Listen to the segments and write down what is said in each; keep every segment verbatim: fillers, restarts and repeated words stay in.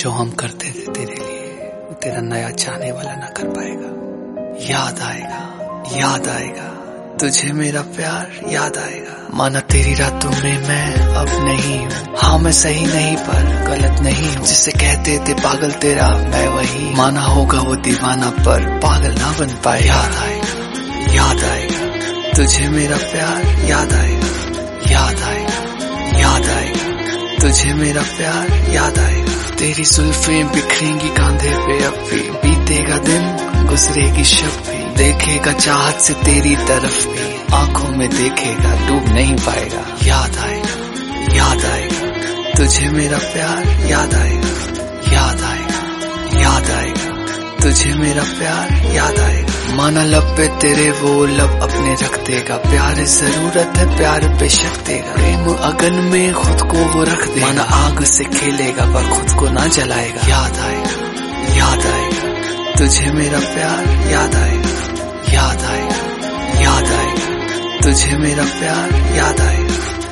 जो हम करते थे तेरे लिए वो तेरा नया चाहने वाला ना कर पाएगा। याद आएगा, याद आएगा तुझे मेरा प्यार, याद आएगा। माना तेरी रातों में मैं अब नहीं हूँ, हाँ मैं सही नहीं पर गलत नहीं हूँ। जिसे कहते थे पागल तेरा मैं वही, माना होगा वो दीवाना पर पागल ना बन पाए। याद आएगा, याद आएगा तुझे मेरा प्यार, याद आएगा, याद आएगा, याद आएगा तुझे मेरा प्यार, याद आएगा। तेरी जुल्फें बिखरेंगी कांधे पे अब भी, बीतेगा दिन गुजरेगी शब भी, देखेगा चाहत से तेरी तरफ भी, आंखों में देखेगा डूब नहीं पाएगा। याद आएगा, याद आएगा तुझे मेरा प्यार, याद आएगा, याद आएगा, याद आएगा तुझे मेरा प्यार, याद आएगा। माना लब पे तेरे वो लब अपने रख देगा, प्यार जरूरत है प्यार बेशक देगा। प्रेम अगन में खुद को वो रख देगा, माना आग से खेलेगा पर खुद को ना जलाएगा। याद आएगा, याद आएगा तुझे मेरा प्यार, याद आएगा, याद आएगा, याद आएगा तुझे मेरा प्यार, याद आएगा।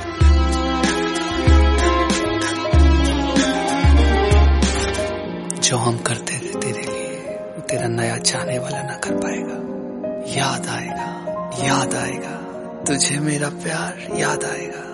जो हम करते थे तेरे लिए वो तेरा नया चाहने वाला ना कर पाएगा। याद आएगा, याद आएगा तुझे मेरा प्यार, याद आएगा।